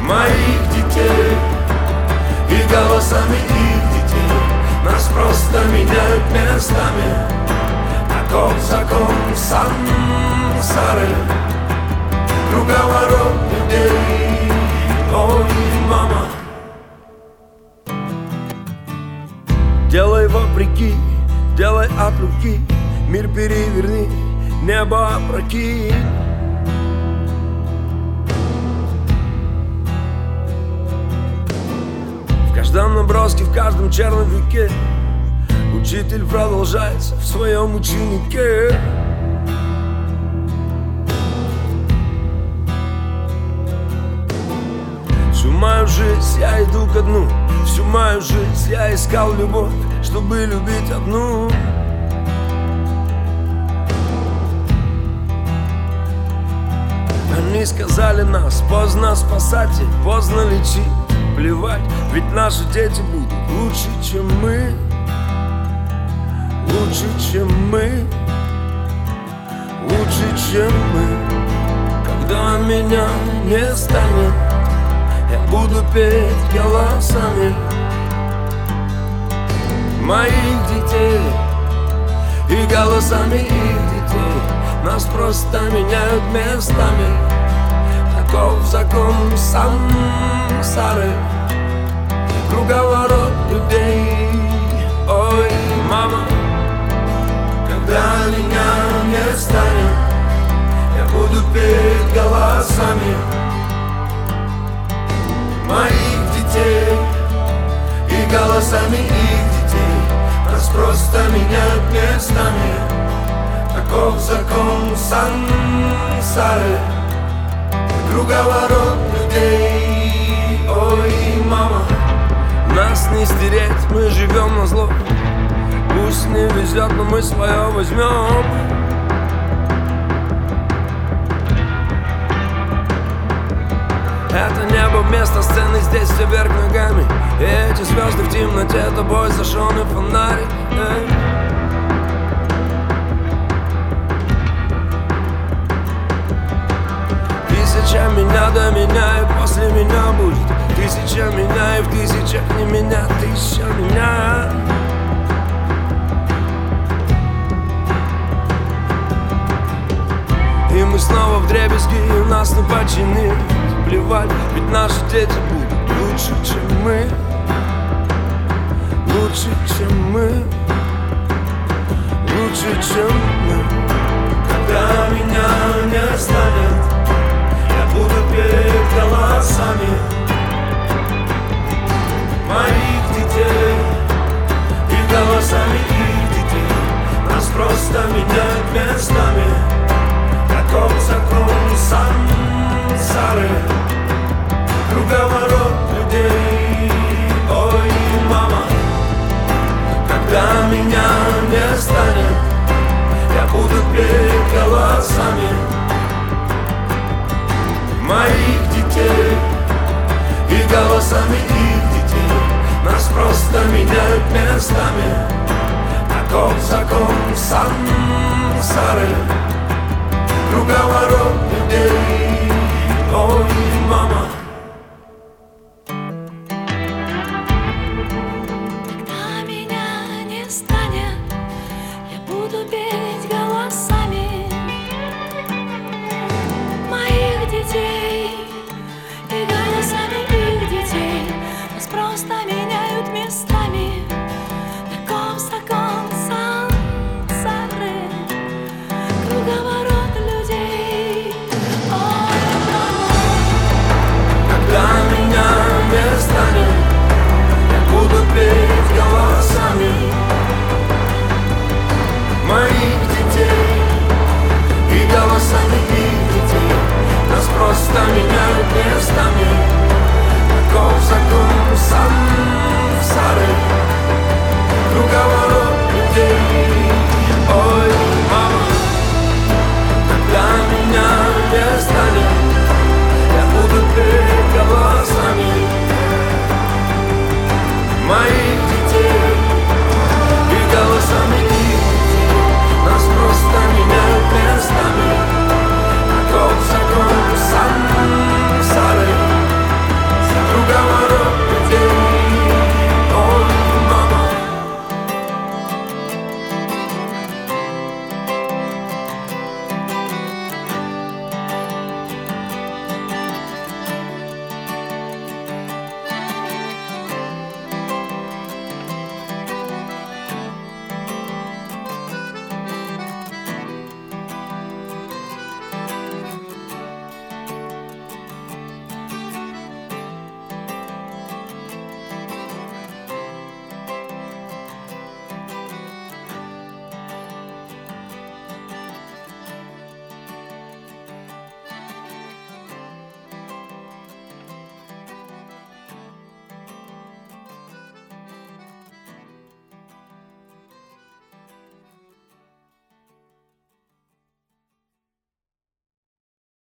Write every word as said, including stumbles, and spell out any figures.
моих детей и голосами их детей. Нас просто меняют местами. Таков закон сансары, круговорот людей. Ой, мама. Делай вопреки, делай от руки, мир переверни, небо опрокинь. В каждом наброске, в каждом черновике учитель продолжается в своем ученике. Всю мою жизнь я иду ко дну, всю мою жизнь я искал любовь, чтобы любить одну. Они сказали нас, поздно спасать и поздно лечить. Плевать, ведь наши дети будут лучше, чем мы. Лучше, чем мы. Лучше, чем мы. Когда меня не станет, я буду петь голосами моих детей и голосами их детей. Нас просто меняют местами. Таков закон сансары, круговорот людей. Ой, мама, когда меня не станет, я буду петь голосами моих детей и голосами их детей. Нас просто меняют местами. Таков закон сансары, круговорот людей. Ой, мама. Нас не стереть, мы живем на зло. Пусть не везет, но мы свое возьмем. Это небо вместо сцены, здесь все вверх ногами. И эти звезды в темноте, тобой зажженный фонарик. Эй. Тысяча меня до меня, и после меня будет тысяча меня, и в тысячах не меня, тысяча меня. И мы снова вдребезги, и нас не починить. Плевать, ведь наши дети будут лучше, чем мы. Лучше, чем мы. Лучше, чем мы. Когда меня не станет, я буду петь голосами моих детей и голосами их детей. Нас просто меняют местами. Таков закон сансары, круговорот людей. Ой, мама, когда меня не станет, я буду петь голосами моих детей и голосами их детей. Нас просто меняют местами. Таков закон сансары, круговорот людей. Ой, мама.